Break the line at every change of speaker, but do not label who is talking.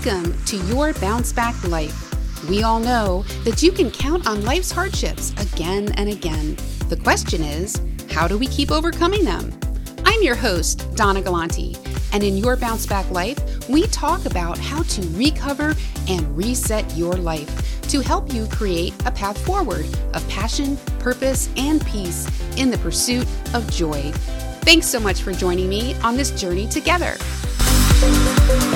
Welcome to Your Bounce Back Life. We all know that you can count on life's hardships again and again. The question is, how do we keep overcoming them? I'm your host, Donna Galante, and in Your Bounce Back Life, we talk about how to recover and reset your life to help you create a path forward of passion, purpose, and peace in the pursuit of joy. Thanks so much for joining me on this journey together.